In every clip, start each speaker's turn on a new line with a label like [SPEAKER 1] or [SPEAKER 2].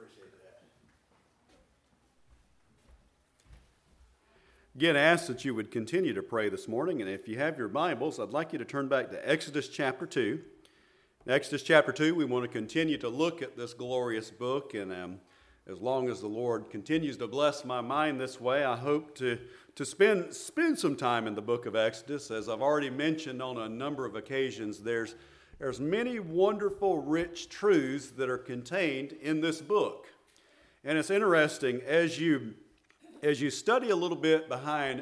[SPEAKER 1] Again, I ask that you would continue to pray this morning, and if you have your Bibles, I'd like you to turn back to Exodus chapter 2. In Exodus chapter 2, we want to continue to look at this glorious book, and as long as the Lord continues to bless my mind this way, I hope to spend some time in the book of Exodus. As I've already mentioned on a number of occasions, there's many wonderful, rich truths that are contained in this book. And it's interesting, as you study a little bit behind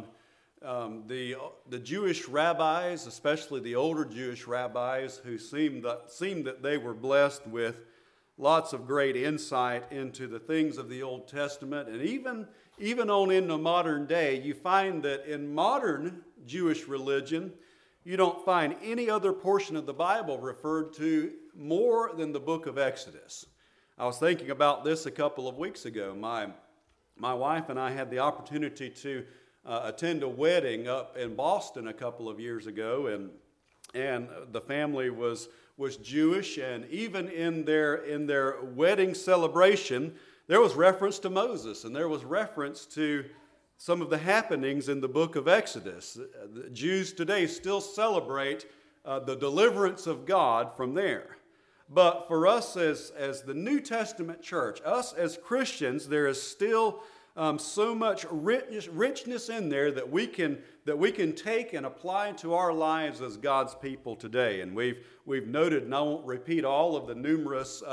[SPEAKER 1] the Jewish rabbis, especially the older Jewish rabbis, who seemed that they were blessed with lots of great insight into the things of the Old Testament, and even on into modern day, you find that in modern Jewish religion, you don't find any other portion of the Bible referred to more than the book of Exodus. I was thinking about this a couple of weeks ago. My wife and I had the opportunity to attend a wedding up in Boston a couple of years ago, and the family was Jewish, and even in their wedding celebration, there was reference to Moses, and there was reference to some of the happenings in the book of Exodus. The Jews today still celebrate the deliverance of God from there. But for us as the New Testament church, us as Christians, there is still so much richness in there that we can take and apply to our lives as God's people today. And we've noted, and I won't repeat all of the numerous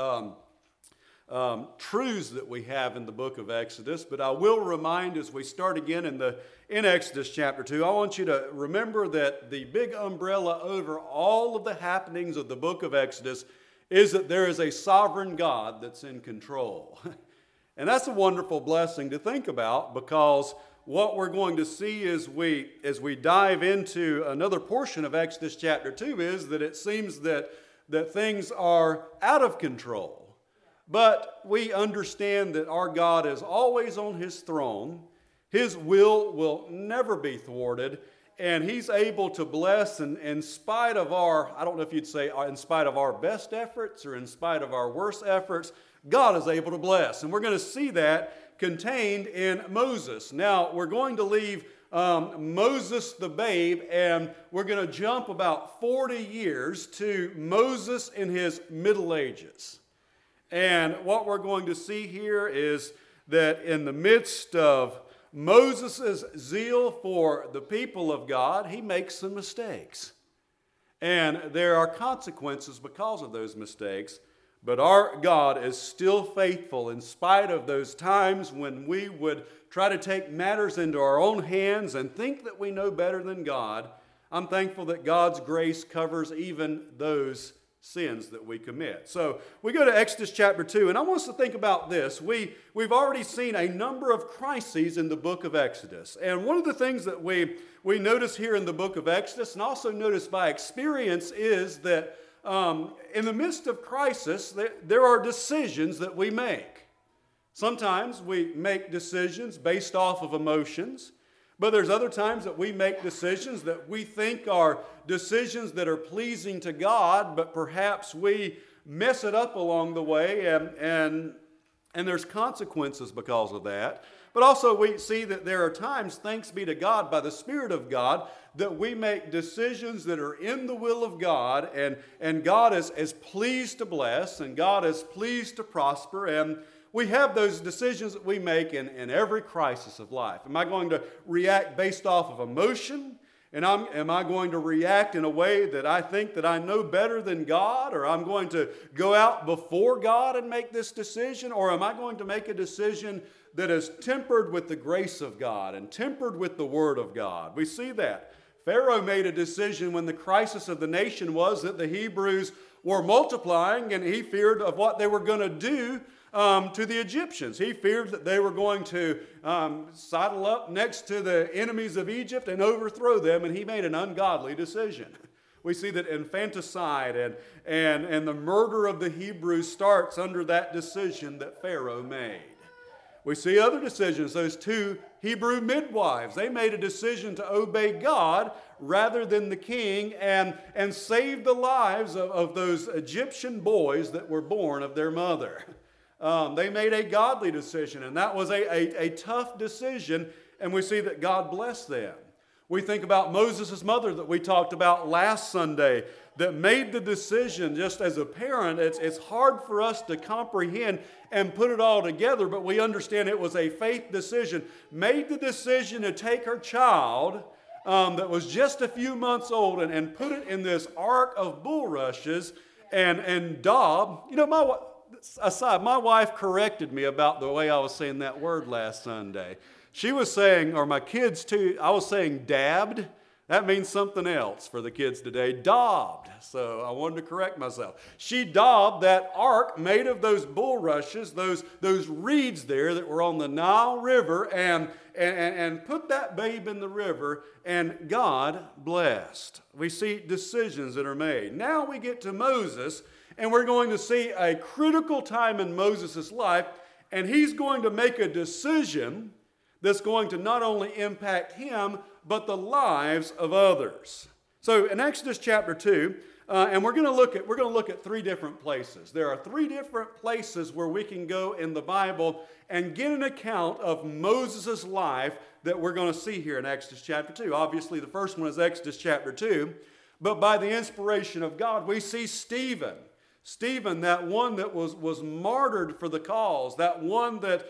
[SPEAKER 1] truths that we have in the book of Exodus, but I will remind as we start again in Exodus chapter 2, I want you to remember that the big umbrella over all of the happenings of the book of Exodus is that there is a sovereign God that's in control. And that's a wonderful blessing to think about, because what we're going to see as we dive into another portion of Exodus chapter 2 is that it seems that things are out of control. But we understand that our God is always on His throne. His will never be thwarted. And He's able to bless, and in spite of I don't know if you'd say in spite of our best efforts or in spite of our worst efforts, God is able to bless. And we're going to see that contained in Moses. Now, we're going to leave Moses the babe, and we're going to jump about 40 years to Moses in his middle ages. And what we're going to see here is that in the midst of Moses' zeal for the people of God, he makes some mistakes. And there are consequences because of those mistakes. But our God is still faithful in spite of those times when we would try to take matters into our own hands and think that we know better than God. I'm thankful that God's grace covers even those sins that we commit. So we go to Exodus chapter 2, and I want us to think about this. We've already seen a number of crises in the book of Exodus. And one of the things that we notice here in the book of Exodus, and also notice by experience, is that in the midst of crisis, there are decisions that we make. Sometimes we make decisions based off of emotions, but there's other times that we make decisions that we think are decisions that are pleasing to God, but perhaps we mess it up along the way, and there's consequences because of that. But also we see that there are times, thanks be to God, by the Spirit of God, that we make decisions that are in the will of God, and God is pleased to bless, and God is pleased to prosper, and we have those decisions that we make in every crisis of life. Am I going to react based off of emotion? And am I going to react in a way that I think that I know better than God? Or I'm going to go out before God and make this decision? Or am I going to make a decision that is tempered with the grace of God and tempered with the Word of God? We see that. Pharaoh made a decision when the crisis of the nation was that the Hebrews were multiplying, and he feared of what they were going to do to the Egyptians. He feared that they were going to sidle up next to the enemies of Egypt and overthrow them, and he made an ungodly decision. We see that infanticide and the murder of the Hebrews starts under that decision that Pharaoh made. We see other decisions. Those two Hebrew midwives, they made a decision to obey God rather than the king and save the lives of those Egyptian boys that were born of their mother. They made a godly decision, and that was a tough decision, and we see that God blessed them. We think about Moses' mother that we talked about last Sunday that made the decision just as a parent. It's hard for us to comprehend and put it all together, but we understand it was a faith decision. Made the decision to take her child that was just a few months old and put it in this ark of bulrushes and daub. You know, my wife corrected me about the way I was saying that word last Sunday. She was saying, or my kids too, I was saying dabbed. That means something else for the kids today. Daubed. So I wanted to correct myself. She daubed that ark made of those bulrushes, those reeds there that were on the Nile River, and put that babe in the river, and God blessed. We see decisions that are made. Now we get to Moses, and we're going to see a critical time in Moses' life, and he's going to make a decision that's going to not only impact him, but the lives of others. So in Exodus chapter 2, and we're going to look at three different places. There are three different places where we can go in the Bible and get an account of Moses' life that we're going to see here in Exodus chapter 2. Obviously, the first one is Exodus chapter 2, but by the inspiration of God, we see Stephen, that one that was martyred for the cause, that one that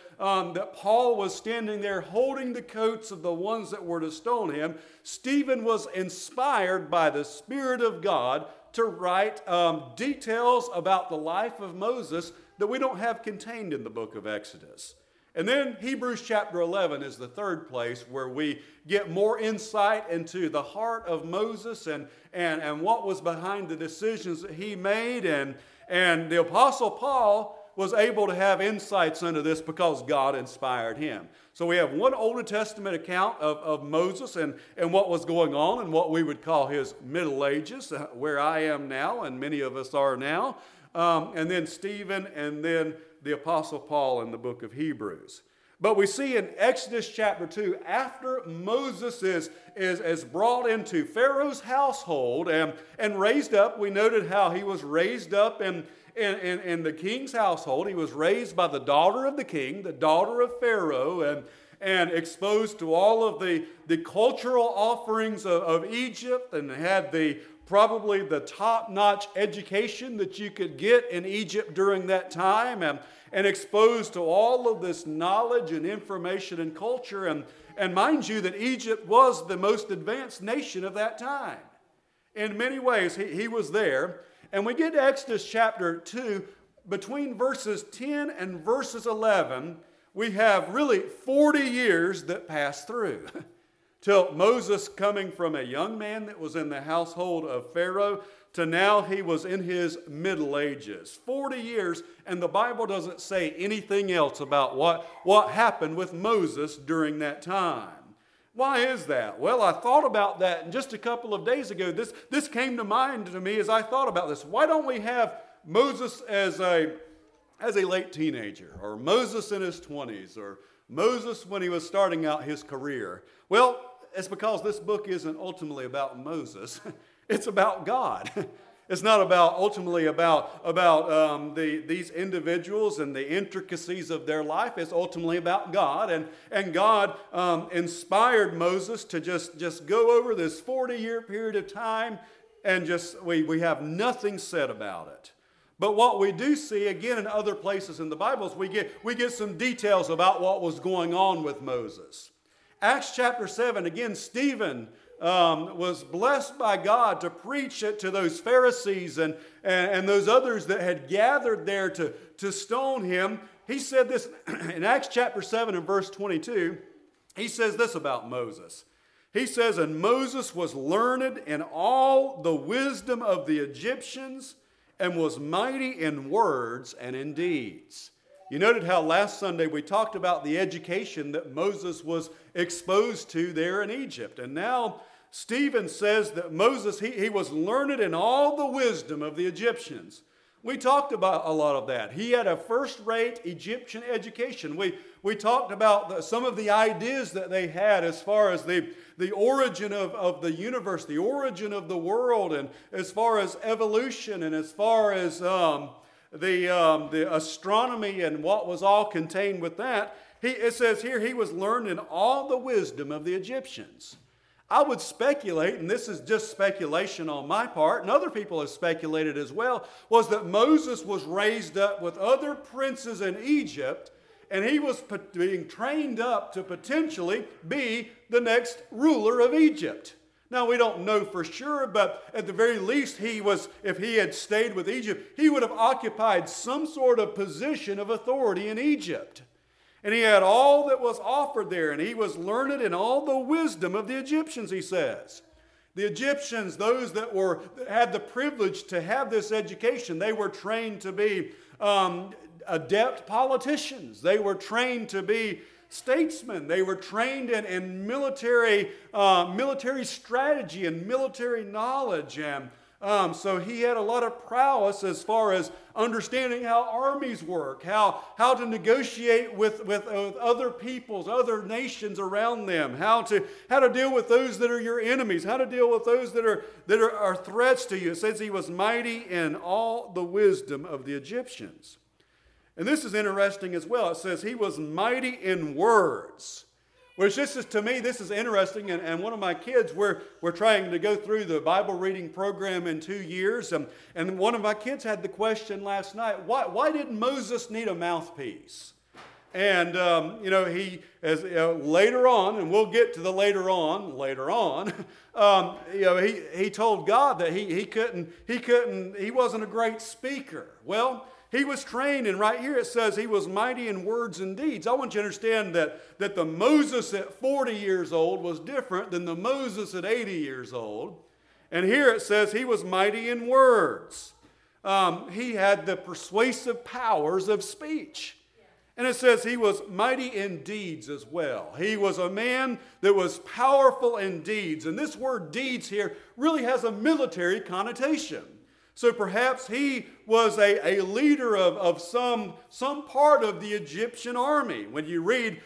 [SPEAKER 1] Paul was standing there holding the coats of the ones that were to stone him. Stephen was inspired by the Spirit of God to write details about the life of Moses that we don't have contained in the book of Exodus. And then Hebrews chapter 11 is the third place where we get more insight into the heart of Moses and what was behind the decisions that he made. And the Apostle Paul was able to have insights into this because God inspired him. So we have one Old Testament account of Moses and what was going on in what we would call his Middle Ages, where I am now and many of us are now. And then Stephen, and then the Apostle Paul in the book of Hebrews. But we see in Exodus chapter 2, after Moses is brought into Pharaoh's household and raised up, we noted how he was raised up in the king's household. He was raised by the daughter of the king, the daughter of Pharaoh, and exposed to all of the cultural offerings of Egypt, and had probably the top-notch education that you could get in Egypt during that time, and exposed to all of this knowledge and information and culture. And mind you, that Egypt was the most advanced nation of that time. In many ways, he was there. And we get to Exodus chapter 2, between verses 10 and verses 11, we have really 40 years that pass through. Till Moses, coming from a young man that was in the household of Pharaoh, to now he was in his middle ages. 40 years, and the Bible doesn't say anything else about what happened with Moses during that time. Why is that? Well, I thought about that just a couple of days ago. This came to mind to me as I thought about this. Why don't we have Moses as a late teenager, or Moses in his 20s, or Moses when he was starting out his career? Well, it's because this book isn't ultimately about Moses. It's about God. It's not ultimately about these individuals and the intricacies of their life. It's ultimately about God. And God inspired Moses to just go over this 40-year period of time, and we have nothing said about it. But what we do see, again, in other places in the Bible, is we get some details about what was going on with Moses. Acts chapter 7, again, Stephen was blessed by God to preach it to those Pharisees and those others that had gathered there to stone him. He said this in Acts chapter 7 and verse 22. He says this about Moses. He says, "And Moses was learned in all the wisdom of the Egyptians, and was mighty in words and in deeds." You noted how last Sunday we talked about the education that Moses was exposed to there in Egypt. And now Stephen says that Moses, he was learned in all the wisdom of the Egyptians. We talked about a lot of that. He had a first-rate Egyptian education. We talked about some of the ideas that they had as far as the origin of the universe, the origin of the world, and as far as evolution, and as far as the astronomy and what was all contained with that, it says here he was learning all the wisdom of the Egyptians. I would speculate, and this is just speculation on my part, and other people have speculated as well, was that Moses was raised up with other princes in Egypt, and he was being trained up to potentially be the next ruler of Egypt. Now, we don't know for sure, but at the very least, if he had stayed with Egypt, he would have occupied some sort of position of authority in Egypt. And he had all that was offered there, and he was learned in all the wisdom of the Egyptians, he says. The Egyptians, those that had the privilege to have this education, they were trained to be adept politicians. They were trained to be statesmen. They were trained in military strategy and military knowledge. And so he had a lot of prowess as far as understanding how armies work, how to negotiate with other peoples, other nations around them, how to deal with those that are your enemies, how to deal with those that are threats to you. It says he was mighty in all the wisdom of the Egyptians. And this is interesting as well. It says he was mighty in words. Which to me, this is interesting, and one of my kids, we're trying to go through the Bible reading program in 2 years, and one of my kids had the question last night, why did Moses need a mouthpiece? And, later on, and we'll get to the later on, he told God that he wasn't a great speaker. Well, he was trained, and right here it says he was mighty in words and deeds. I want you to understand that the Moses at 40 years old was different than the Moses at 80 years old. And here it says he was mighty in words. He had the persuasive powers of speech. And it says he was mighty in deeds as well. He was a man that was powerful in deeds. And this word deeds here really has a military connotation. So perhaps he was a leader of some part of the Egyptian army. When you read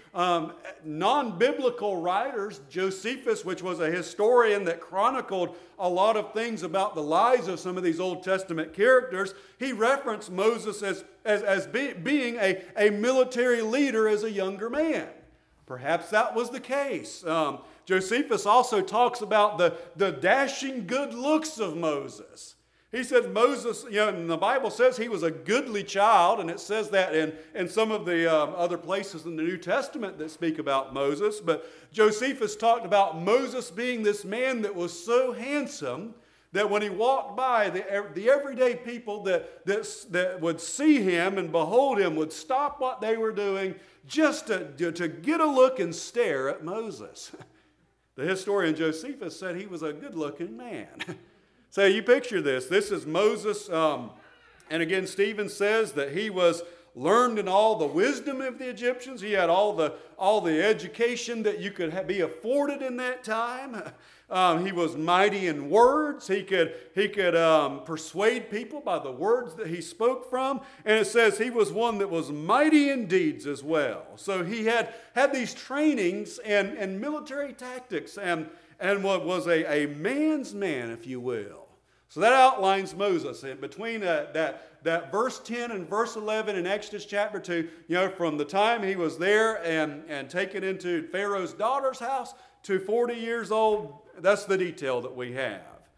[SPEAKER 1] non-biblical writers, Josephus, which was a historian that chronicled a lot of things about the lives of some of these Old Testament characters, he referenced Moses as being a military leader as a younger man. Perhaps that was the case. Josephus also talks about the dashing good looks of Moses. He said Moses, and the Bible says he was a goodly child, and it says that in some of the other places in the New Testament that speak about Moses. But Josephus talked about Moses being this man that was so handsome that when he walked by, the everyday people that would see him and behold him would stop what they were doing just to get a look and stare at Moses. The historian Josephus said he was a good-looking man. So you picture this. This is Moses. And again, Stephen says that he was learned in all the wisdom of the Egyptians. He had all the education that you could be afforded in that time. He was mighty in words. He could persuade people by the words that he spoke from. And it says he was one that was mighty in deeds as well. So he had these trainings and military tactics and what was a man's man, if you will. So that outlines Moses. And between that verse 10 and verse 11 in Exodus chapter 2, from the time he was there and taken into Pharaoh's daughter's house to 40 years old, that's the detail that we have.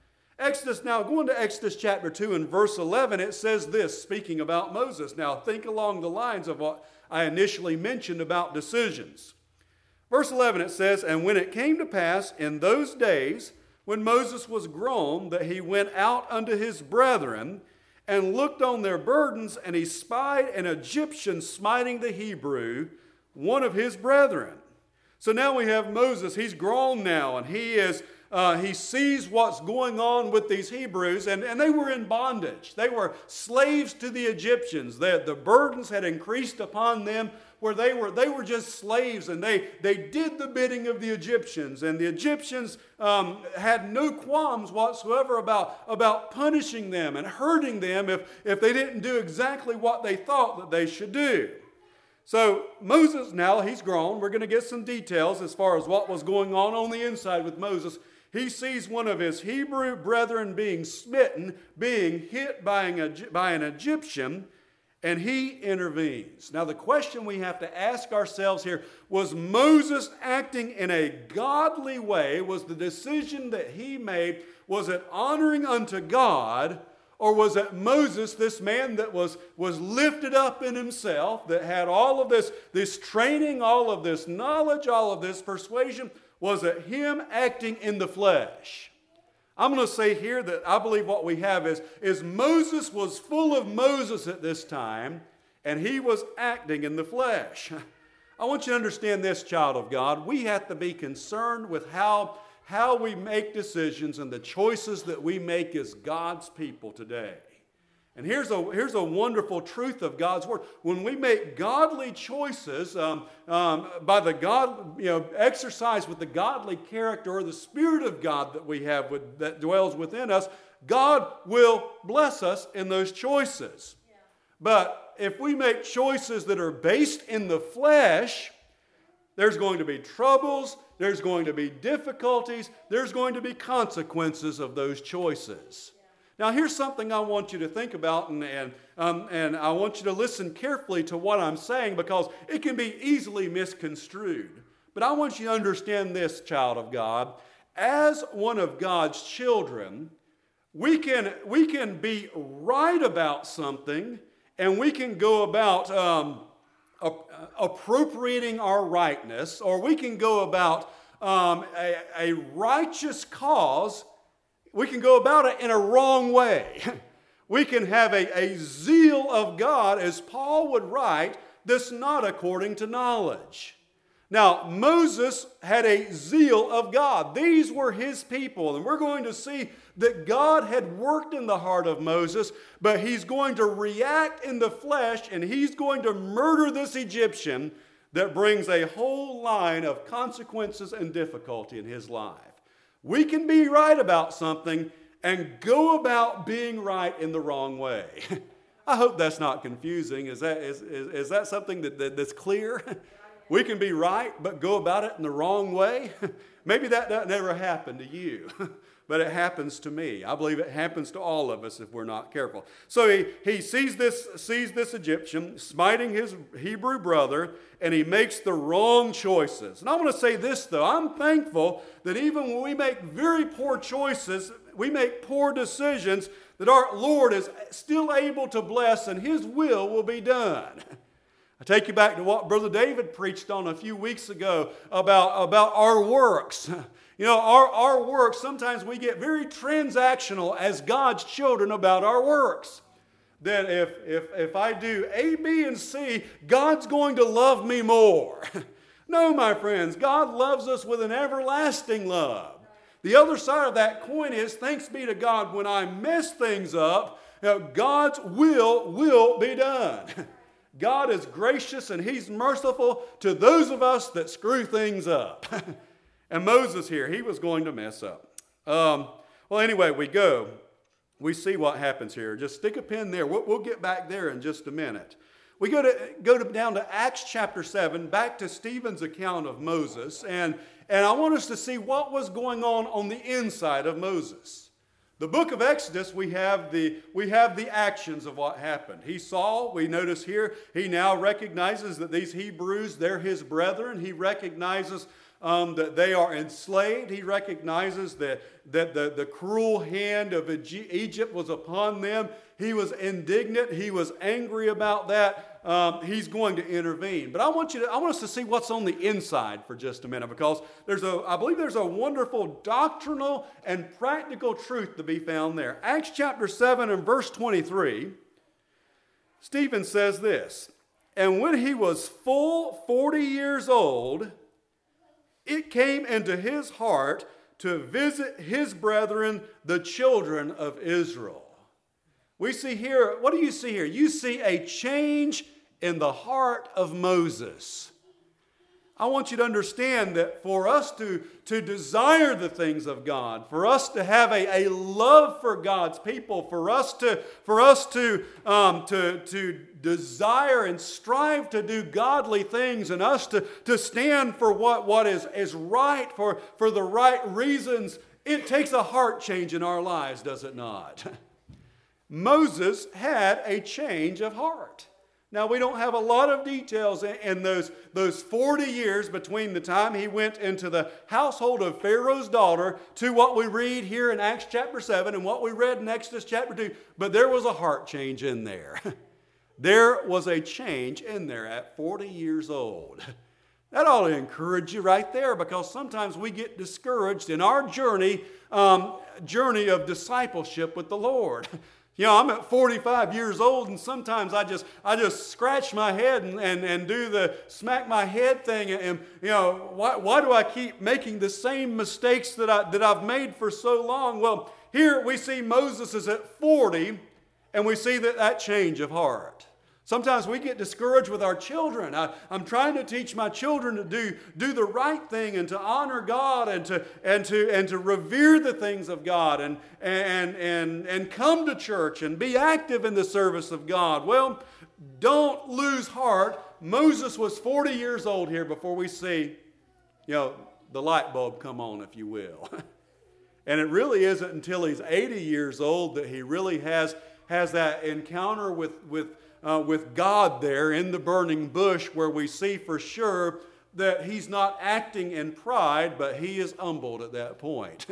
[SPEAKER 1] Now going to Exodus chapter 2 and verse 11, it says this, speaking about Moses. Now think along the lines of what I initially mentioned about decisions. Verse 11 it says, "And when it came to pass in those days, when Moses was grown, that he went out unto his brethren, and looked on their burdens, and he spied an Egyptian smiting the Hebrew, one of his brethren." So now we have Moses. He's grown now, and he sees what's going on with these Hebrews, and they were in bondage. They were slaves to the Egyptians. The burdens had increased upon them, where they were just slaves, and they did the bidding of the Egyptians. And the Egyptians had no qualms whatsoever about punishing them and hurting them if they didn't do exactly what they thought that they should do. So Moses, now he's grown. We're going to get some details as far as what was going on the inside with Moses. He sees one of his Hebrew brethren being smitten, being hit by an Egyptian. and he intervenes. Now the question we have to ask ourselves here, was Moses acting in a godly way? Was the decision that he made, was it honoring unto God? Or was it Moses, this man that was lifted up in himself, that had all of this training, all of this knowledge, all of this persuasion? Was it him acting in the flesh? I'm going to say here that I believe what we have is Moses was full of Moses at this time, and he was acting in the flesh. I want you to understand this, child of God. We have to be concerned with how we make decisions and the choices that we make as God's people today. And here's a wonderful truth of God's Word. When we make godly choices by the God, exercise with the godly character or the Spirit of God that we have that dwells within us, God will bless us in those choices. Yeah. But if we make choices that are based in the flesh, there's going to be troubles, there's going to be difficulties, there's going to be consequences of those choices. Now, here's something I want you to think about, and I want you to listen carefully to what I'm saying because it can be easily misconstrued. But I want you to understand this, child of God. As one of God's children, we can be right about something, and we can go about appropriating our rightness, or we can go about a righteous cause. We can go about it in a wrong way. We can have a zeal of God, as Paul would write, that's not according to knowledge. Now, Moses had a zeal of God. These were his people, and we're going to see that God had worked in the heart of Moses, but he's going to react in the flesh, and he's going to murder this Egyptian that brings a whole line of consequences and difficulty in his life. We can be right about something and go about being right in the wrong way. I hope that's not confusing. Is that something that's clear? We can be right, but go about it in the wrong way? Maybe that never happened to you, but it happens to me. I believe it happens to all of us if we're not careful. So he sees this Egyptian smiting his Hebrew brother, and he makes the wrong choices. And I want to say this, though. I'm thankful that even when we make very poor choices, we make poor decisions, that our Lord is still able to bless and his will be done. I take you back to what Brother David preached on a few weeks ago about our works. Our works, sometimes we get very transactional as God's children about our works. That if I do A, B, and C, God's going to love me more. No, my friends, God loves us with an everlasting love. The other side of that coin is, thanks be to God, when I mess things up, God's will be done. God is gracious and he's merciful to those of us that screw things up. And Moses here, he was going to mess up. Anyway, we see what happens here. Just stick a pin there. We'll get back there in just a minute. We go down to Acts chapter 7, back to Stephen's account of Moses, and I want us to see what was going on the inside of Moses. The book of Exodus, we have the actions of what happened. We notice here, he now recognizes that these Hebrews, they're his brethren. He recognizes that they are enslaved. He recognizes that the cruel hand of Egypt was upon them. He was indignant. He was angry about that. He's going to intervene. But I want us to see what's on the inside for just a minute, because I believe there's a wonderful doctrinal and practical truth to be found there. Acts chapter 7 and verse 23, Stephen says this, "And when he was full 40 years old, it came into his heart to visit his brethren, the children of Israel." We see here, what do you see here? You see a change in the heart of Moses. I want you to understand that for us to desire the things of God, for us to have a love for God's people, for us to desire and strive to do godly things, and us to stand for what is right, for the right reasons, it takes a heart change in our lives, does it not? Moses had a change of heart. Now, we don't have a lot of details in those 40 years between the time he went into the household of Pharaoh's daughter to what we read here in Acts chapter 7 and what we read in Exodus chapter 2. But there was a heart change in there. There was a change in there at 40 years old. That ought to encourage you right there, because sometimes we get discouraged in our journey of discipleship with the Lord. You know, I'm at 45 years old, and sometimes I just scratch my head and do the smack my head thing. And you know, why do I keep making the same mistakes that I've made for so long? Well, here we see Moses is at 40, and we see that change of heart. Sometimes we get discouraged with our children. I'm trying to teach my children to do the right thing and to honor God and to revere the things of God and come to church and be active in the service of God. Well, don't lose heart. Moses was 40 years old here before we see, the light bulb come on, if you will. And it really isn't until he's 80 years old that he really has that encounter with God there in the burning bush, where we see for sure that he's not acting in pride, but he is humbled at that point.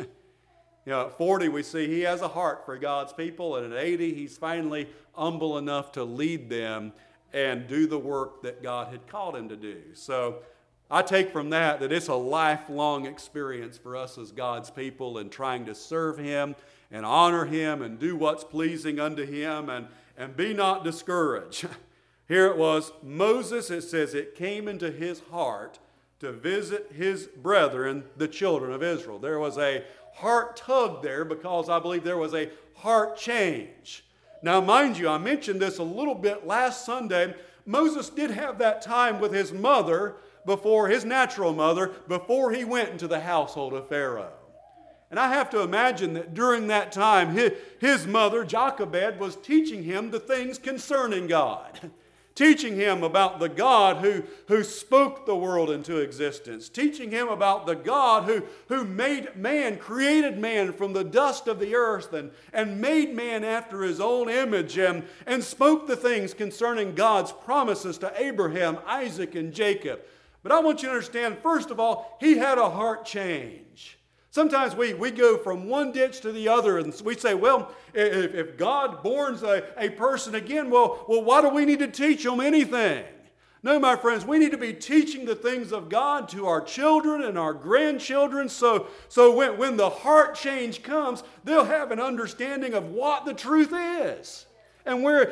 [SPEAKER 1] At 40 we see he has a heart for God's people, and at 80 he's finally humble enough to lead them and do the work that God had called him to do. So I take from that it's a lifelong experience for us as God's people in trying to serve him and honor him and do what's pleasing unto him, and be not discouraged. Here it was, Moses, it says, it came into his heart to visit his brethren, the children of Israel. There was a heart tug there, because I believe there was a heart change. Now, mind you, I mentioned this a little bit last Sunday. Moses did have that time with his mother, his natural mother, before he went into the household of Pharaoh. And I have to imagine that during that time, his mother, Jochebed, was teaching him the things concerning God. Teaching him about the God who spoke the world into existence. Teaching him about the God who made man, created man from the dust of the earth and made man after his own image and spoke the things concerning God's promises to Abraham, Isaac, and Jacob. But I want you to understand, first of all, he had a heart change. Sometimes we go from one ditch to the other, and we say, well, if God borns a person again, well, why do we need to teach them anything? No, my friends, we need to be teaching the things of God to our children and our grandchildren, so when the heart change comes, they'll have an understanding of what the truth is and where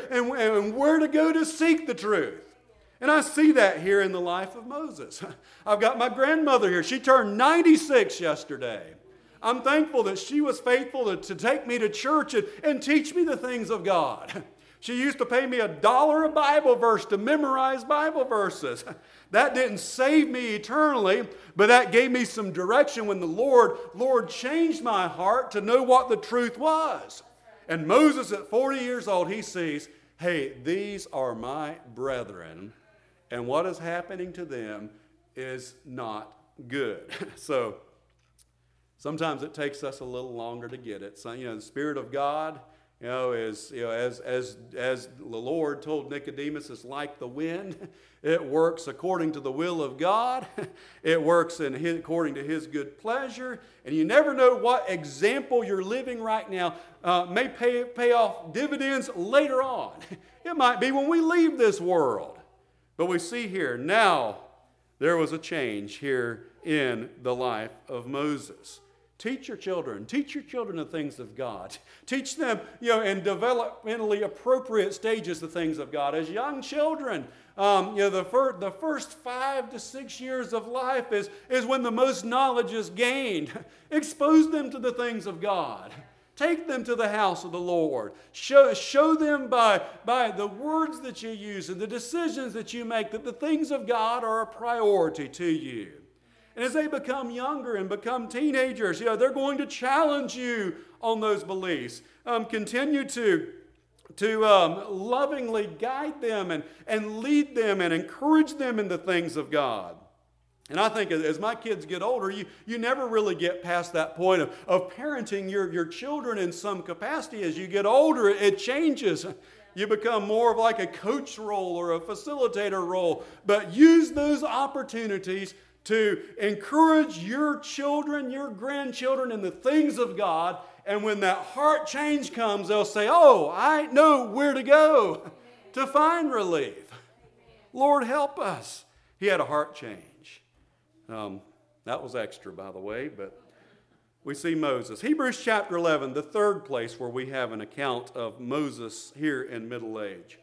[SPEAKER 1] to go to seek the truth. And I see that here in the life of Moses. I've got my grandmother here. She turned 96 yesterday. I'm thankful that she was faithful to take me to church and teach me the things of God. She used to pay me $1 a Bible verse to memorize Bible verses. That didn't save me eternally, but that gave me some direction when the Lord changed my heart to know what the truth was. And Moses at 40 years old, he sees, hey, these are my brethren, and what is happening to them is not good. So sometimes it takes us a little longer to get it. So, the Spirit of God, as the Lord told Nicodemus, is like the wind. It works according to the will of God. It works according to His good pleasure. And you never know what example you're living right now may pay off dividends later on. It might be when we leave this world. But we see here, now there was a change here in the life of Moses. Teach your children the things of God. Teach them, in developmentally appropriate stages the things of God. As young children, the first 5 to 6 years of life is when the most knowledge is gained. Expose them to the things of God. Take them to the house of the Lord. Show them by the words that you use and the decisions that you make that the things of God are a priority to you. And as they become younger and become teenagers, they're going to challenge you on those beliefs. Continue to lovingly guide them and lead them and encourage them in the things of God. And I think as my kids get older, you never really get past that point of parenting your children in some capacity. As you get older, it changes. You become more of like a coach role or a facilitator role. But use those opportunities to encourage your children, your grandchildren in the things of God. And when that heart change comes, they'll say, oh, I know where to go to find relief. Lord, help us. He had a heart change. That was extra, by the way, but we see Moses. Hebrews chapter 11, the third place where we have an account of Moses here in middle age.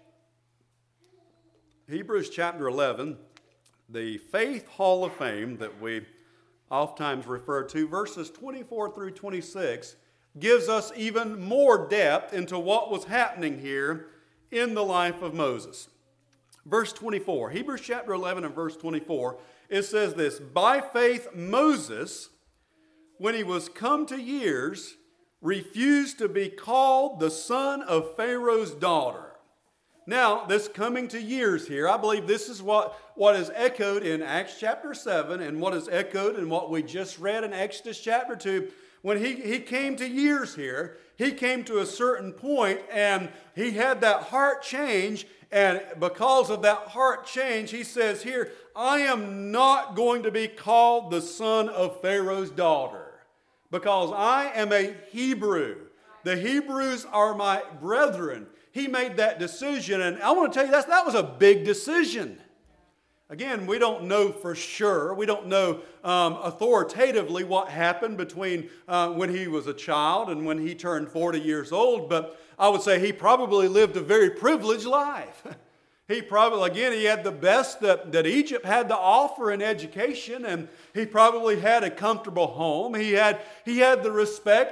[SPEAKER 1] Hebrews chapter 11, the Faith Hall of Fame that we oftentimes refer to, verses 24 through 26, gives us even more depth into what was happening here in the life of Moses. Verse 24, Hebrews chapter 11 and verse 24, it says this, by faith Moses, when he was come to years, refused to be called the son of Pharaoh's daughter. Now, this coming to years here, I believe this is what is echoed in Acts chapter 7 and what is echoed in what we just read in Exodus chapter 2. When he came to years here, he came to a certain point and he had that heart change. And because of that heart change, he says here, I am not going to be called the son of Pharaoh's daughter, because I am a Hebrew. The Hebrews are my brethren. He made that decision, and I want to tell you that was a big decision. Again, we don't know for sure. We don't know authoritatively what happened between when he was a child and when he turned 40 years old, but I would say he probably lived a very privileged life. He had the best that Egypt had to offer in education, and he probably had a comfortable home. He had the respect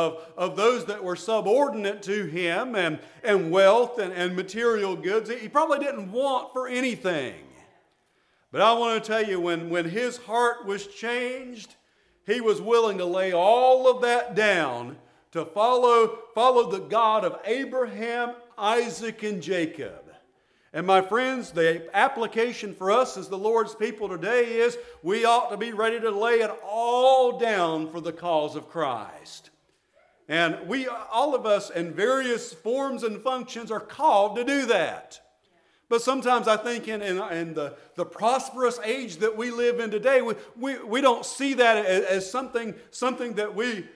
[SPEAKER 1] of those that were subordinate to him, and wealth and material goods. He probably didn't want for anything. But I want to tell you, when his heart was changed, he was willing to lay all of that down to follow the God of Abraham, Isaac, and Jacob. And my friends, the application for us as the Lord's people today is we ought to be ready to lay it all down for the cause of Christ. And all of us in various forms and functions are called to do that. But sometimes I think in the prosperous age that we live in today, we don't see that as something that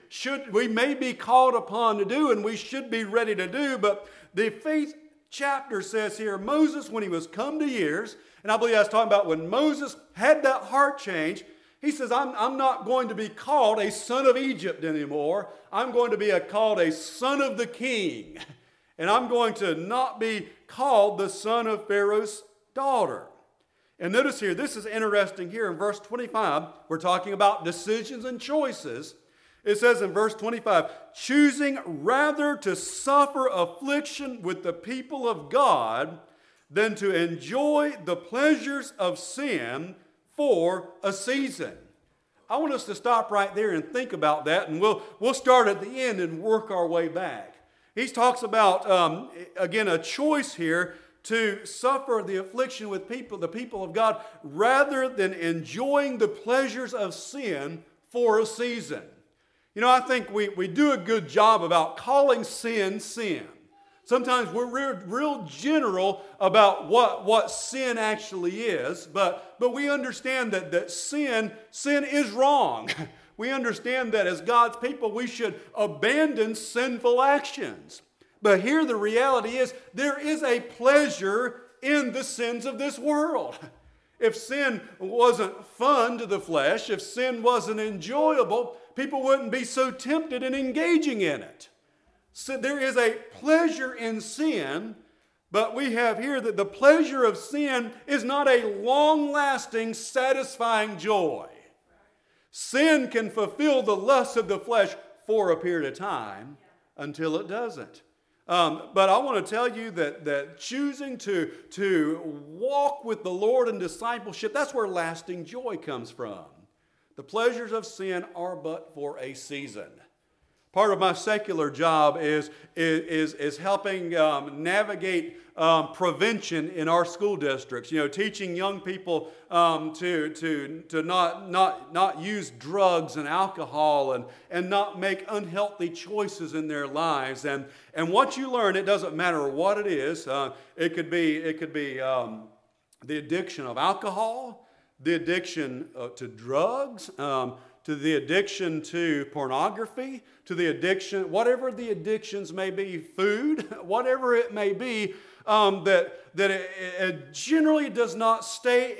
[SPEAKER 1] we may be called upon to do and we should be ready to do. But the faith chapter says here, Moses, when he was come to years, and I believe I was talking about when Moses had that heart change, he says, I'm not going to be called a son of Egypt anymore. I'm going to be called a son of the king. And I'm going to not be called the son of Pharaoh's daughter. And notice here, this is interesting here in verse 25. We're talking about decisions and choices. It says in verse 25, choosing rather to suffer affliction with the people of God than to enjoy the pleasures of sin for a season. I want us to stop right there and think about that, and we'll start at the end and work our way back. He talks about, again, a choice here to suffer the affliction with the people of God, rather than enjoying the pleasures of sin for a season. You know, I think we do a good job about calling sin, sin. Sometimes we're real general about what sin actually is, but we understand that sin is wrong. We understand that as God's people, we should abandon sinful actions. But here the reality is there is a pleasure in the sins of this world. If sin wasn't fun to the flesh, if sin wasn't enjoyable, people wouldn't be so tempted in engaging in it. So there is a pleasure in sin, but we have here that the pleasure of sin is not a long-lasting, satisfying joy. Sin can fulfill the lust of the flesh for a period of time until it doesn't. But I want to tell you that choosing to walk with the Lord in discipleship, that's where lasting joy comes from. The pleasures of sin are but for a season. Part of my secular job is helping navigate prevention in our school districts. Teaching young people to not use drugs and alcohol and not make unhealthy choices in their lives. And what you learn, it doesn't matter what it is. It could be the addiction of alcohol, the addiction to drugs, to the addiction to pornography, to the addiction, whatever the addictions may be, food, whatever it may be, that it generally does not stay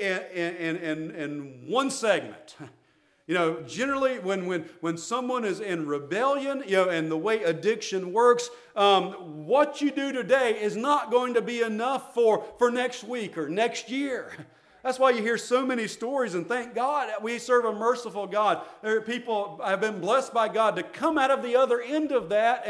[SPEAKER 1] in one segment. Generally when someone is in rebellion, and the way addiction works, what you do today is not going to be enough for next week or next year. That's why you hear so many stories, and thank God we serve a merciful God. People have been blessed by God to come out of the other end of that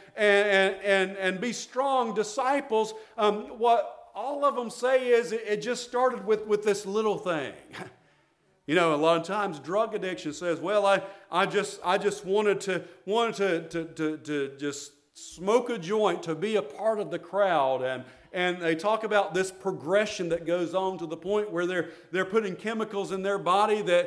[SPEAKER 1] and be strong disciples. What all of them say is it just started with this little thing. A lot of times drug addiction says, well, I just wanted to just smoke a joint to be a part of the crowd, and they talk about this progression that goes on to the point where they're putting chemicals in their body that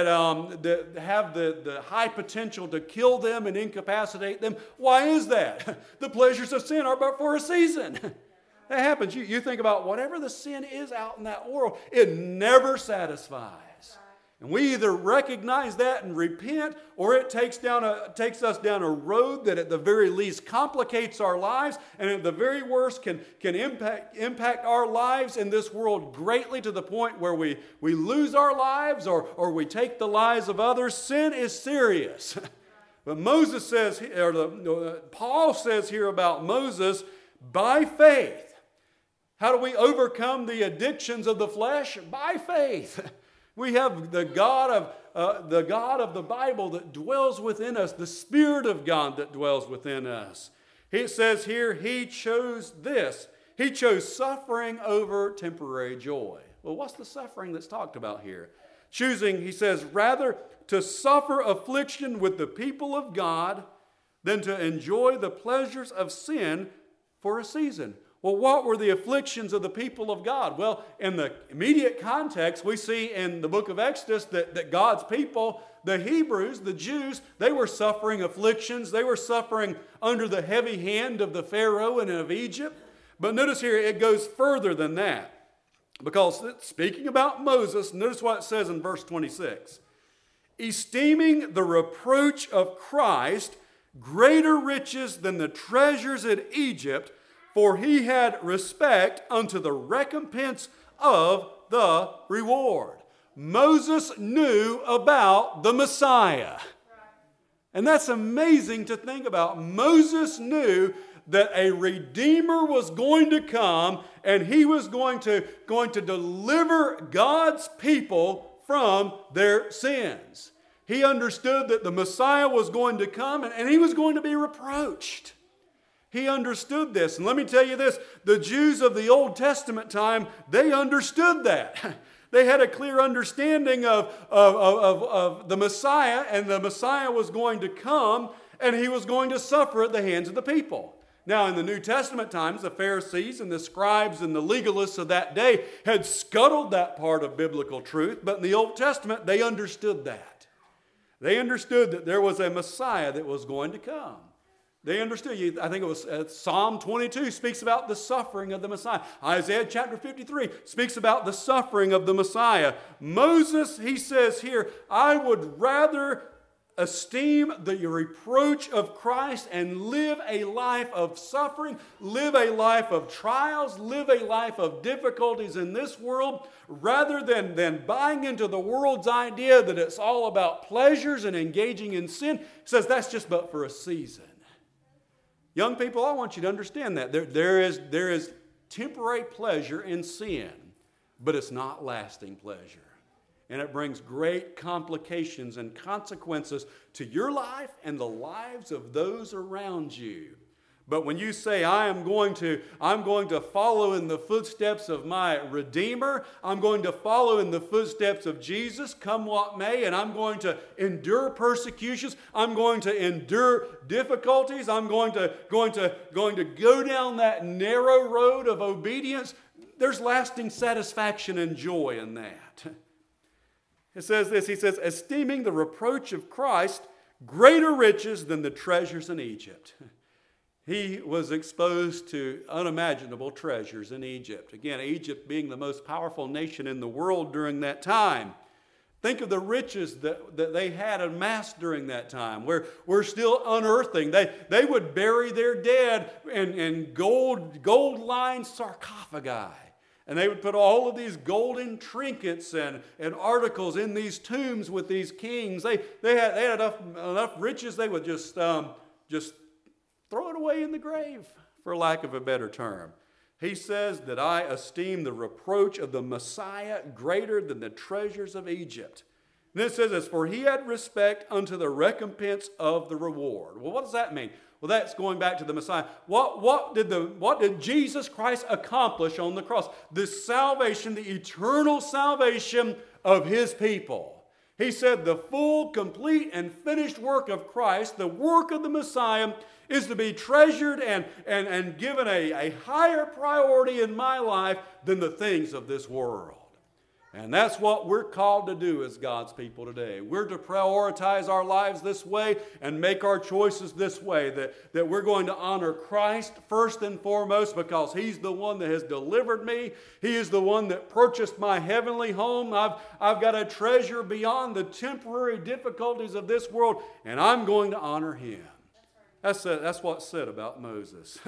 [SPEAKER 1] have the high potential to kill them and incapacitate them. Why is that? The pleasures of sin are but for a season. That happens. You think about whatever the sin is out in that world, it never satisfies. And we either recognize that and repent, or it takes us down a road that at the very least complicates our lives, and at the very worst can impact our lives in this world greatly to the point where we lose our lives or we take the lives of others. Sin is serious. But Moses says, Paul says here about Moses, by faith. How do we overcome the addictions of the flesh? By faith. We have the God of the Bible that dwells within us, the Spirit of God that dwells within us. It says here, he chose this. He chose suffering over temporary joy. Well, what's the suffering that's talked about here? Choosing, he says, rather to suffer affliction with the people of God than to enjoy the pleasures of sin for a season. Well, what were the afflictions of the people of God? Well, in the immediate context, we see in the book of Exodus that God's people, the Hebrews, the Jews, they were suffering afflictions. They were suffering under the heavy hand of the Pharaoh and of Egypt. But notice here, it goes further than that. Because speaking about Moses, notice what it says in verse 26. Esteeming the reproach of Christ greater riches than the treasures at Egypt, for he had respect unto the recompense of the reward. Moses knew about the Messiah. And that's amazing to think about. Moses knew that a Redeemer was going to come, and he was going to deliver God's people from their sins. He understood that the Messiah was going to come, and he was going to be reproached. He understood this. And let me tell you this, the Jews of the Old Testament time, they understood that. They had a clear understanding of the Messiah, and the Messiah was going to come, and he was going to suffer at the hands of the people. Now, in the New Testament times, the Pharisees and the scribes and the legalists of that day had scuttled that part of biblical truth, but in the Old Testament, they understood that. They understood that there was a Messiah that was going to come. They understood. I think it was Psalm 22 speaks about the suffering of the Messiah. Isaiah chapter 53 speaks about the suffering of the Messiah. Moses, he says here, I would rather esteem the reproach of Christ and live a life of suffering, live a life of trials, live a life of difficulties in this world, rather than buying into the world's idea that it's all about pleasures and engaging in sin. He says that's just but for a season. Young people, I want you to understand that. There is temporary pleasure in sin, but it's not lasting pleasure. And it brings great complications and consequences to your life and the lives of those around you. But when you say, I'm going to follow in the footsteps of my Redeemer, I'm going to follow in the footsteps of Jesus, come what may, and I'm going to endure persecutions, I'm going to endure difficulties, I'm going to go down that narrow road of obedience, there's lasting satisfaction and joy in that. It says this, he says, esteeming the reproach of Christ greater riches than the treasures in Egypt. He was exposed to unimaginable treasures in Egypt. Again, Egypt being the most powerful nation in the world during that time. Think of the riches that they had amassed during that time. We're still unearthing. They would bury their dead in gold-lined sarcophagi. And they would put all of these golden trinkets and articles in these tombs with these kings. They had enough riches they would just throw it away in the grave, for lack of a better term. He says that I esteem the reproach of the Messiah greater than the treasures of Egypt. And then it says this, for he had respect unto the recompense of the reward. Well, what does that mean? Well, that's going back to the Messiah. What did Jesus Christ accomplish on the cross? The salvation, the eternal salvation of his people. He said the full, complete, and finished work of Christ, the work of the Messiah, is to be treasured and given a higher priority in my life than the things of this world. And that's what we're called to do as God's people today. We're to prioritize our lives this way and make our choices this way, that we're going to honor Christ first and foremost because he's the one that has delivered me. He is the one that purchased my heavenly home. I've got a treasure beyond the temporary difficulties of this world, and I'm going to honor him. That's what's said about Moses.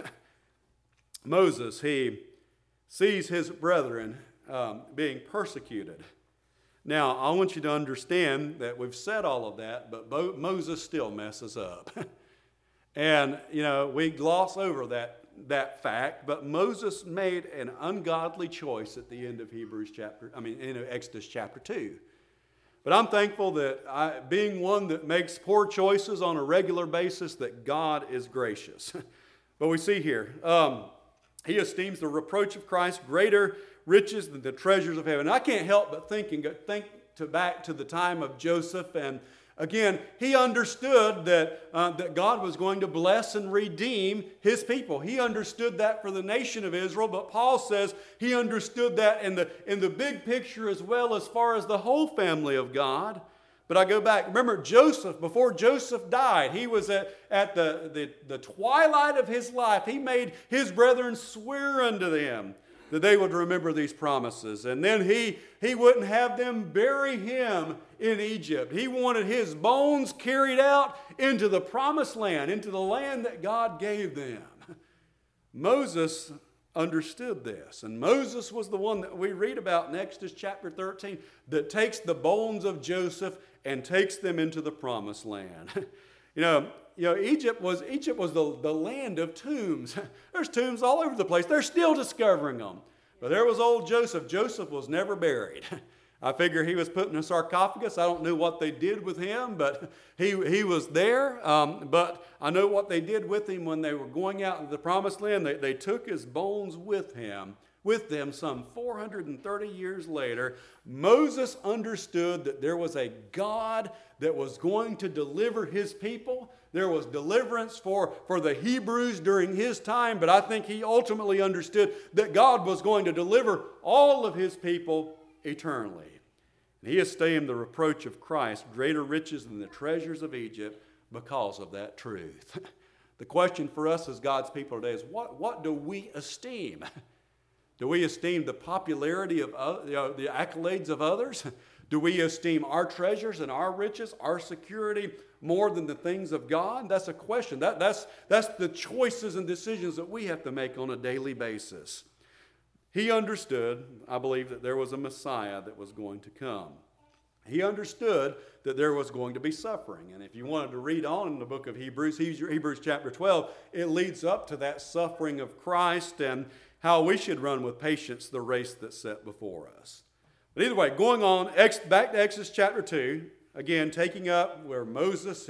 [SPEAKER 1] Moses, he sees his brethren being persecuted. Now, I want you to understand that we've said all of that, but Moses still messes up. And, we gloss over that fact, but Moses made an ungodly choice at the end of Exodus chapter 2. But I'm thankful that being one that makes poor choices on a regular basis, that God is gracious. But we see here, he esteems the reproach of Christ greater riches than the treasures of heaven. I can't help but think back to the time of Joseph, and again, he understood that God was going to bless and redeem his people. He understood that for the nation of Israel, but Paul says he understood that in the big picture as well, as far as the whole family of God. But I go back, remember Joseph, before Joseph died, he was at the twilight of his life. He made his brethren swear unto them that they would remember these promises. And then he wouldn't have them bury him in Egypt. He wanted his bones carried out into the promised land, into the land that God gave them. Moses understood this. And Moses was the one that we read about in Exodus chapter 13 that takes the bones of Joseph and takes them into the promised land. Egypt was the land of tombs. There's tombs all over the place. They're still discovering them. But there was old Joseph. Joseph was never buried. I figure he was put in a sarcophagus. I don't know what they did with him, but he was there. But I know what they did with him when they were going out into the promised land. They took his bones with them some 430 years later. Moses understood that there was a God that was going to deliver his people. There was deliverance for the Hebrews during his time, but I think he ultimately understood that God was going to deliver all of his people eternally. And he esteemed the reproach of Christ greater riches than the treasures of Egypt because of that truth. The question for us as God's people today is, what do we esteem? Do we esteem the popularity of the accolades of others? Do we esteem our treasures and our riches, our security, more than the things of God? That's a question. That's the choices and decisions that we have to make on a daily basis. He understood, I believe, that there was a Messiah that was going to come. He understood that there was going to be suffering. And if you wanted to read on in the book of Hebrews chapter 12, it leads up to that suffering of Christ and how we should run with patience the race that's set before us. But either way, going on, back to Exodus chapter 2, again, taking up where Moses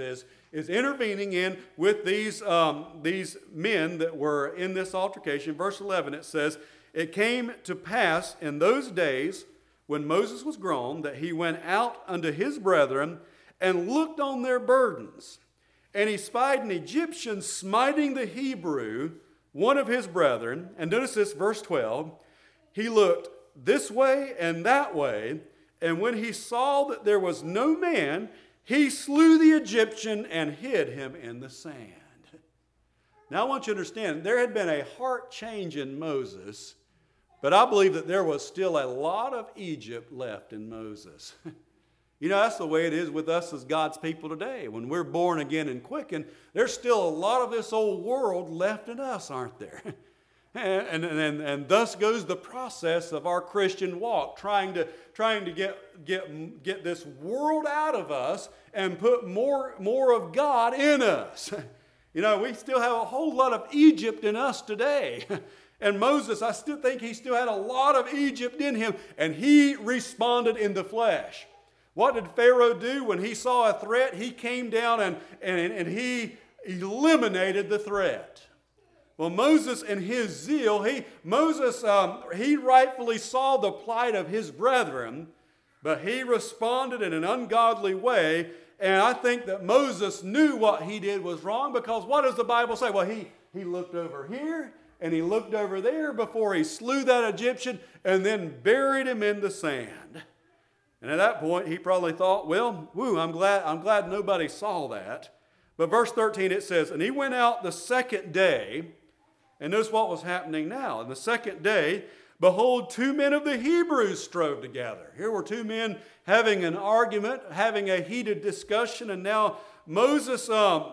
[SPEAKER 1] is intervening in with these men that were in this altercation. Verse 11, it says, "It came to pass in those days when Moses was grown that he went out unto his brethren and looked on their burdens. And he spied an Egyptian smiting the Hebrew, one of his brethren." And notice this, verse 12. "He looked this way and that way, and when he saw that there was no man, he slew the Egyptian and hid him in the sand." Now I want you to understand, there had been a heart change in Moses, but I believe that there was still a lot of Egypt left in Moses. You know, that's the way it is with us as God's people today. When we're born again and quickened, there's still a lot of this old world left in us, aren't there? And thus goes the process of our Christian walk, trying to get this world out of us and put more of God in us. You know, we still have a whole lot of Egypt in us today. And Moses, I still think he still had a lot of Egypt in him, and he responded in the flesh. What did Pharaoh do when he saw a threat? He came down and he eliminated the threat. Well, Moses in his zeal, he rightfully saw the plight of his brethren, but he responded in an ungodly way. And I think that Moses knew what he did was wrong, because what does the Bible say? Well, he looked over here and he looked over there before he slew that Egyptian and then buried him in the sand. And at that point, he probably thought, well, I'm glad nobody saw that. But verse 13, it says, "And he went out the second day," and notice what was happening now. "In the second day, behold, 2 men of the Hebrews strove together." Here were 2 men having an argument, having a heated discussion, and now Moses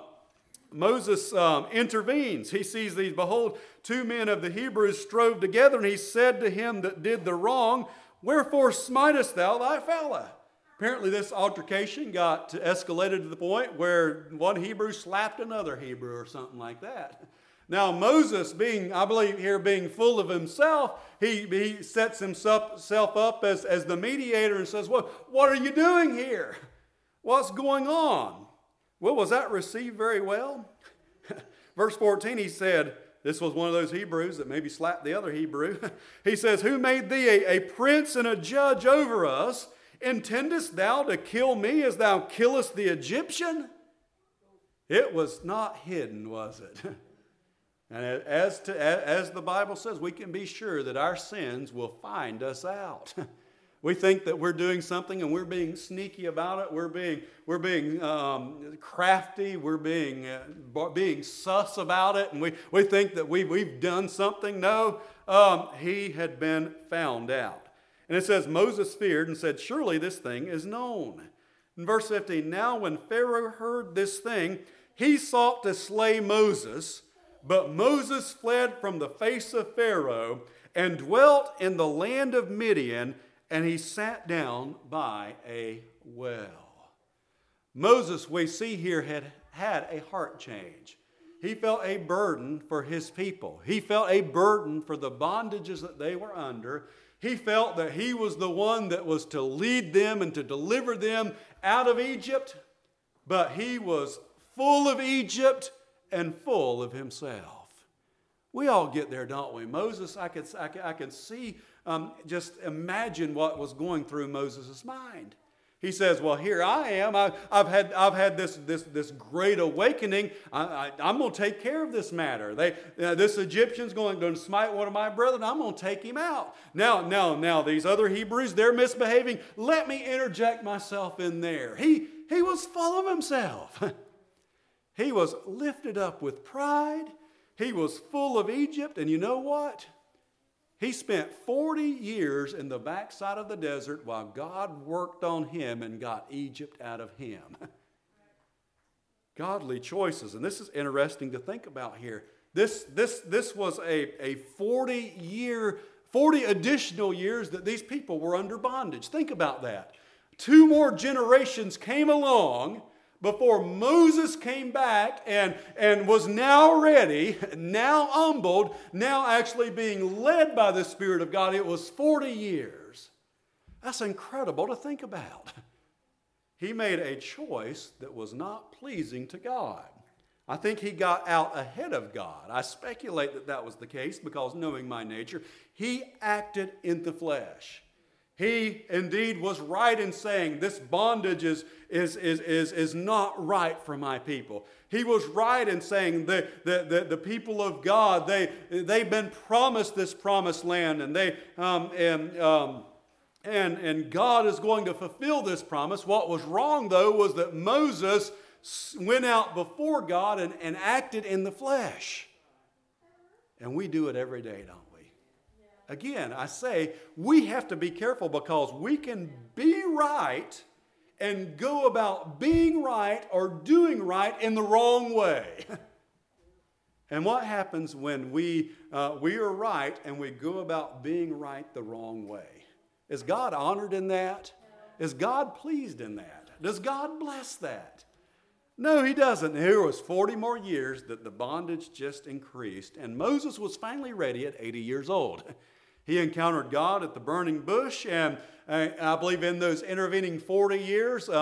[SPEAKER 1] intervenes. He sees these, "Behold, 2 men of the Hebrews strove together, and he said to him that did the wrong, Wherefore smitest thou thy fellow?" Apparently this altercation escalated to the point where one Hebrew slapped another Hebrew or something like that. Now Moses, being full of himself, he sets himself up as the mediator and says, "Well, what are you doing here? What's going on?" Well, was that received very well? Verse 14, he said, this was one of those Hebrews that maybe slapped the other Hebrew. He says, "Who made thee a prince and a judge over us? Intendest thou to kill me as thou killest the Egyptian?" It was not hidden, was it? And as the Bible says, we can be sure that our sins will find us out. We think that we're doing something and we're being sneaky about it. We're being crafty. We're being sus about it, and we think that we've done something. No, he had been found out. And it says, "Moses feared and said, Surely this thing is known." In verse 15, "Now when Pharaoh heard this thing, he sought to slay Moses, but Moses fled from the face of Pharaoh and dwelt in the land of Midian, and he sat down by a well." Moses, we see here, had a heart change. He felt a burden for his people. He felt a burden for the bondages that they were under. He felt that he was the one that was to lead them and to deliver them out of Egypt, but he was full of Egypt and full of himself. We all get there, don't we? Moses, I could see, just imagine what was going through Moses' mind. He says, "Well, here I am. I've had this great awakening. I'm going to take care of this matter. This Egyptian's going to smite one of my brethren. I'm going to take him out. Now, these other Hebrews, they're misbehaving. Let me interject myself in there." He was full of himself. He was lifted up with pride. He was full of Egypt. And you know what? He spent 40 years in the backside of the desert while God worked on him and got Egypt out of him. Godly choices. And this is interesting to think about here. This was a 40 additional years that these people were under bondage. Think about that. 2 more generations came along before Moses came back and was now ready, now humbled, now actually being led by the Spirit of God. It was 40 years. That's incredible to think about. he made a choice that was not pleasing to God. I think he got out ahead of God. I speculate that that was the case because, knowing my nature, he acted in the flesh. He indeed was right in saying this bondage is not right for my people. He was right in saying the people of God, they've been promised this promised land, and God is going to fulfill this promise. What was wrong, though, was that Moses went out before God and acted in the flesh. And we do it every day, don't we? Again, I say we have to be careful because we can be right and go about being right or doing right in the wrong way. And what happens when we are right and we go about being right the wrong way? Is God honored in that? Is God pleased in that? Does God bless that? No, he doesn't. Here was 40 more years that the bondage just increased, and Moses was finally ready at 80 years old. He encountered God at the burning bush, and I believe in those intervening 40 years, he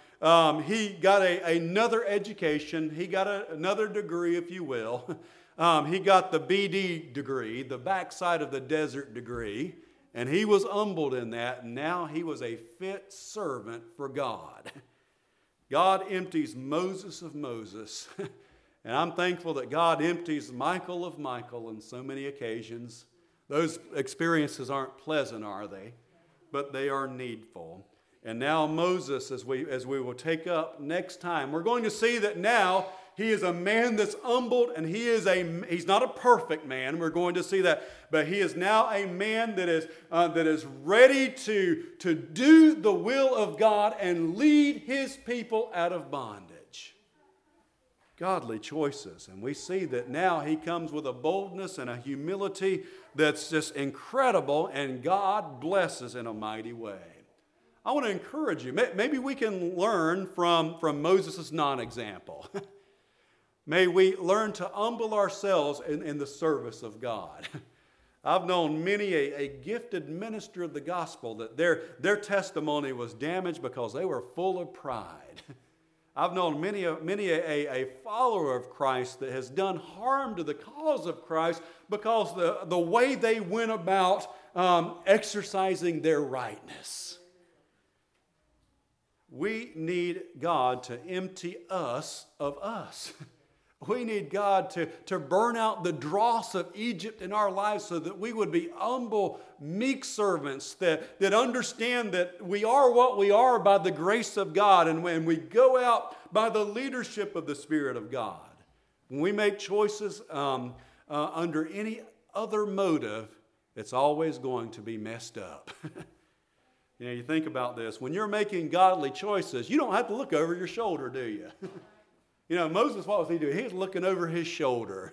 [SPEAKER 1] got another education. He got another degree, if you will. He got the BD degree, the backside of the desert degree, and he was humbled in that, and now he was a fit servant for God. God empties Moses of Moses, and I'm thankful that God empties Michael of Michael on so many occasions. Those experiences aren't pleasant, are they? But they are needful. And now Moses, as we will take up next time, we're going to see that now he is a man that's humbled, and he's not a perfect man. We're going to see that, but he is now a man that is ready to do the will of God and lead his people out of bondage. Godly choices, and we see that now he comes with a boldness and a humility that's just incredible, and God blesses in a mighty way. I want to encourage you. Maybe we can learn from Moses' non-example. May we learn to humble ourselves in the service of God. I've known many a gifted minister of the gospel that their testimony was damaged because they were full of pride. I've known many a follower of Christ that has done harm to the cause of Christ because the way they went about exercising their rightness. We need God to empty us of us. We need God to burn out the dross of Egypt in our lives so that we would be humble, meek servants that understand that we are what we are by the grace of God, and when we go out by the leadership of the Spirit of God. When we make choices under any other motive, it's always going to be messed up. You think about this. When you're making godly choices, you don't have to look over your shoulder, do you? Moses, what was he doing? He was looking over his shoulder.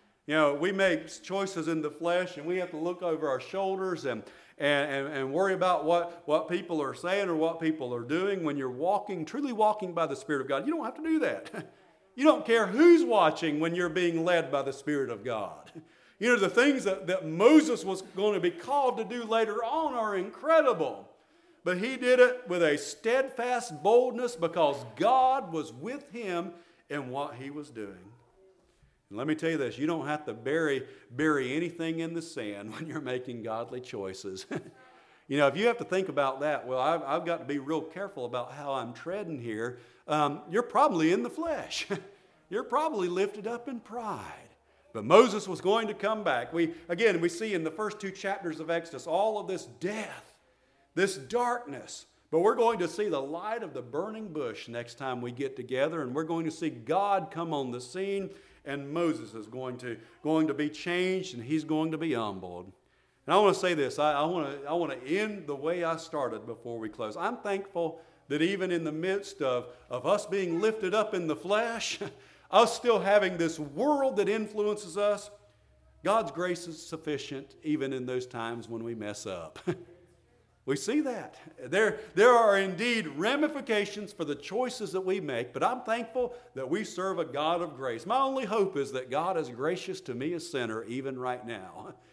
[SPEAKER 1] We make choices in the flesh, and we have to look over our shoulders and worry about what people are saying or what people are doing. When you're truly walking by the Spirit of God, you don't have to do that. You don't care who's watching when you're being led by the Spirit of God. The things that Moses was going to be called to do later on are incredible. But he did it with a steadfast boldness because God was with him in what he was doing. And let me tell you this, you don't have to bury anything in the sand when you're making godly choices. If you have to think about that, well, I've got to be real careful about how I'm treading here. You're probably in the flesh. You're probably lifted up in pride. But Moses was going to come back. We see in the first 2 chapters of Exodus all of this death, this darkness. But we're going to see the light of the burning bush next time we get together, and we're going to see God come on the scene, and Moses is going to be changed, and he's going to be humbled. And I want to say this. I want to end the way I started before we close. I'm thankful that even in the midst of us being lifted up in the flesh, us still having this world that influences us, God's grace is sufficient even in those times when we mess up. We see that. There are indeed ramifications for the choices that we make, but I'm thankful that we serve a God of grace. My only hope is that God is gracious to me, a sinner, even right now.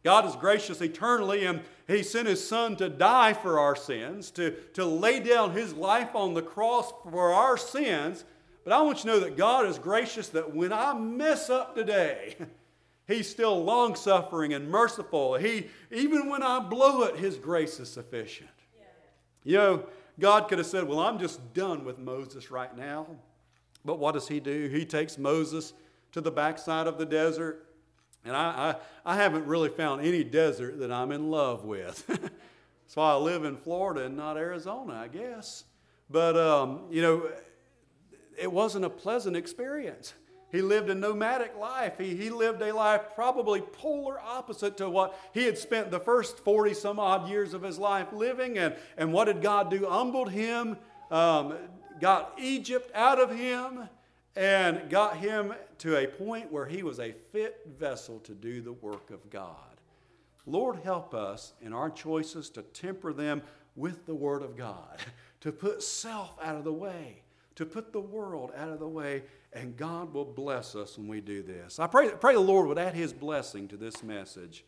[SPEAKER 1] God is gracious eternally, and He sent His Son to die for our sins, to lay down His life on the cross for our sins. But I want you to know that God is gracious, that when I mess up today, He's still long-suffering and merciful. Even when I blow it, His grace is sufficient. You know, God could have said, well, I'm just done with Moses right now. But what does He do? He takes Moses to the backside of the desert. And I haven't really found any desert that I'm in love with. That's why I live in Florida and not Arizona, I guess. But, you know, it wasn't a pleasant experience. He lived a nomadic life. He lived a life probably polar opposite to what he had spent the first 40 some odd years of his life living. And what did God do? Humbled him, got Egypt out of him, and got him to a point where he was a fit vessel to do the work of God. Lord, help us in our choices to temper them with the Word of God, to put self out of the way, to put the world out of the way, and God will bless us when we do this. I pray the Lord would add His blessing to this message.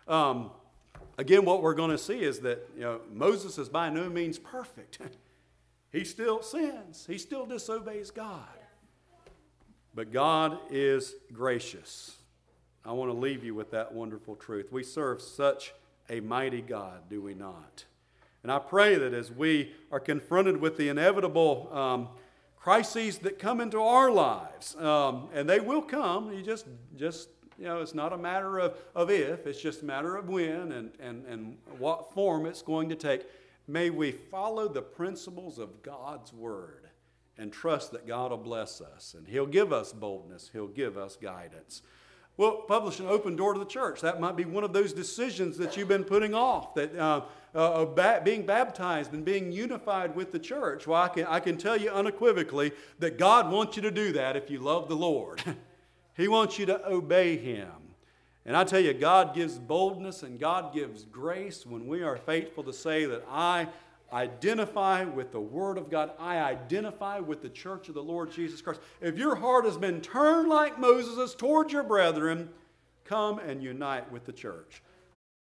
[SPEAKER 1] Again, what we're going to see is that, you know, Moses is by no means perfect. He still sins. He still disobeys God. But God is gracious. I want to leave you with that wonderful truth. We serve such a mighty God, do we not? And I pray that as we are confronted with the inevitable crises that come into our lives, and they will come, you just you know, it's not a matter of if, it's just a matter of when and what form it's going to take. May we follow the principles of God's Word and trust that God will bless us, and He'll give us boldness, He'll give us guidance. Well, publish an open door to the church. That might be one of those decisions that you've been putting off, that being baptized and being unified with the church. Well, I can tell you unequivocally that God wants you to do that if you love the Lord. He wants you to obey Him. And I tell you, God gives boldness and God gives grace when we are faithful to say that I identify with the Word of God. I identify with the church of the Lord Jesus Christ. If your heart has been turned like Moses' towards your brethren, come and unite with the church.